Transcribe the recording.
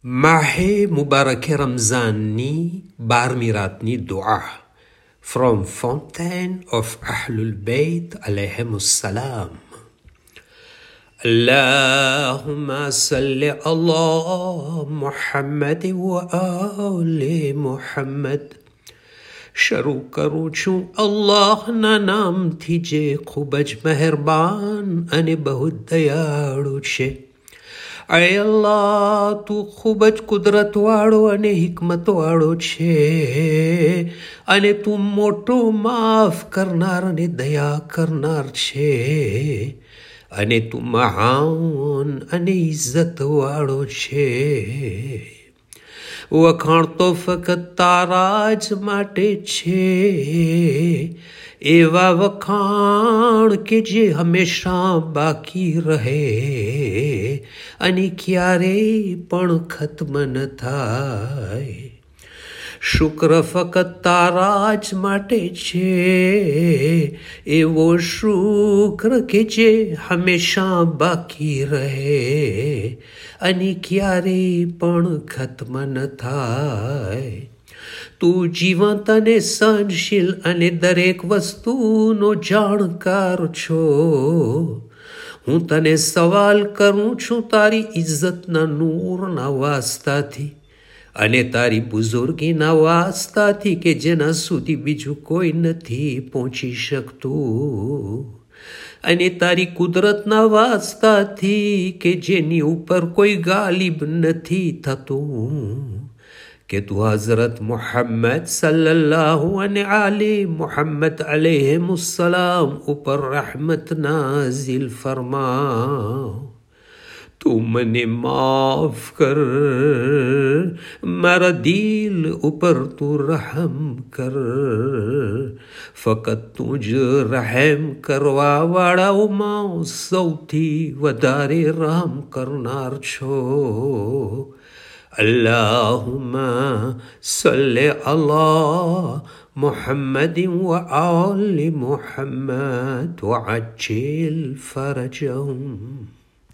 Mahe Mubarak Ramzani Barmiratni Dua from Fountain of Ahlul Bayt alayhimus salam. Allahumma salli ala Muhammad wa ali Muhammad. શરૂ કરું છું અલ્લાહના નામથી જે ખૂબ જ મહેરબાન અને બહુ દયાળુ છે. અય અલ્લાહ, તું ખૂબ જ કુદરતવાળો અને હિકમતવાળો છે અને તું મોટો માફ કરનાર અને દયા કરનાર છે અને તું મહાન અને ઇજ્જતવાળો છે. વખાણ તો ફક્ત તારા જ માટે છે, એવા વખાણ કે જે હંમેશા બાકી રહે અને ક્યારેય પણ ખત્મ ન થાય. શુક્ર ફક્ત તારા જ માટે છે, એવો શુક્ર કે જે હંમેશા બાકી રહે અને ક્યારેય પણ ખત્મ ન થાય. તું જીવંત અને સહનશીલ અને દરેક વસ્તુનો જાણકાર છો. હું તને સવાલ કરું છું તારી ઇજ્જતના નૂરના વાસ્તાથી અને તારી બુઝુર્ગીના વાસ્તાથી કે જેના સુધી બીજું કોઈ નથી પહોંચી શકતું, અને તારી કુદરતના વાસ્તાથી કે જેની ઉપર કોઈ ગાલિબ નથી થતું, કે તું હઝરત મુહમ્મદ સલ્લલ્લાહુ અલૈહિ મુહમ્મદ અલૈહિસ્સલામ ઉપર રહમત નાઝિલ ફરમાવ. તું મને માફ કર, મારા દિલ ઉપર તું રહમ કર. ફકત તું જ રહેમ કરવા વાળાઓમાં સૌથી વધારે રહમ કરનાર છો. અલ્લાહુમ્મા સલ્લી અલા મુહમ્મદિન વ આલિ મુહમ્મદ વઅજ્જિલ ફરજહુમ.